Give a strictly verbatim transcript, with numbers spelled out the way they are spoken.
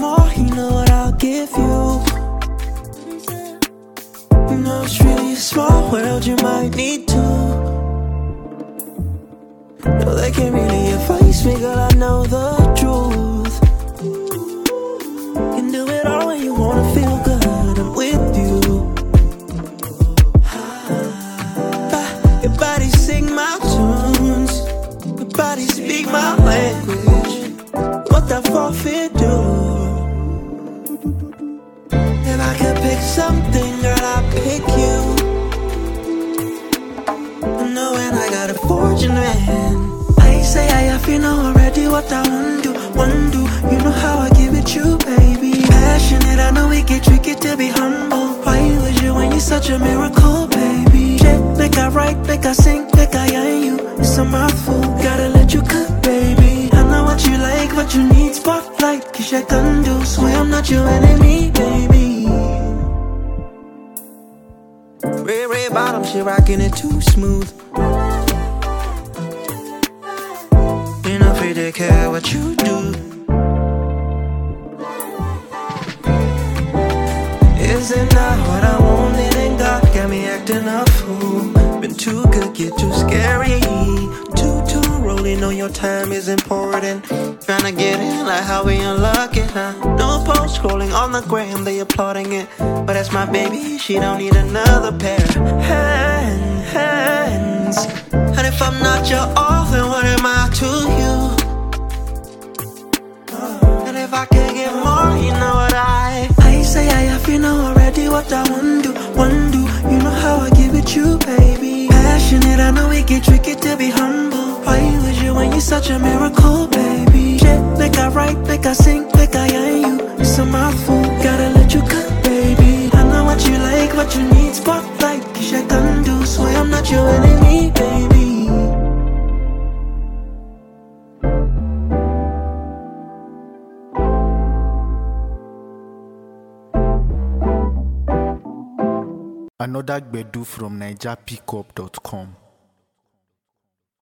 more, you know what I'll give you. You know it's really a small world, you might need to. No, they can't really advise me, girl, I know the truth. You can do it all when you wanna feel good, I'm with you. Your body sing my tunes, your body speak my language. What that forfeit do? If I could pick something, girl, I'd pick you. Knowing I got a fortune, man. I say I have, you know already what I want to, want to. You know how I give it you, baby. Passionate, I know it get tricky to be humble. Why was you when you're such a miracle, baby? Shit, make I write, make I sing, make I yarn you. It's a mouthful, gotta let you cook, baby. I know what you like, what you need, spotlight. Cause I can do, swear I'm not your enemy, baby. Red, red bottom, she rockin' it too smooth. Ain't afraid to care what you do. Is it not what I wanted and God got me acting a fool? Been too good, get too scary. Too, too rolling, know your time is important. Tryna get in like how we unlock it, huh? No post scrolling on the gram, they applauding it. But that's my baby, she don't need another pair of hand, hands. And if I'm not your all, then what am I to you? And if I can get more, you know what I I say I have, you know already what I want to, want to. You know how I give it you, baby. Passionate, I know it get tricky to be humble. Why was you when you're such a miracle, baby? Shit, make I write, make I sing, make I yarn you. It's a mouthful, gotta let you cook, baby. I know what you like, what you need, spotlight. Cause I can do, swear I'm not your enemy, baby. Another Gbedu from Niger Pickup dot com.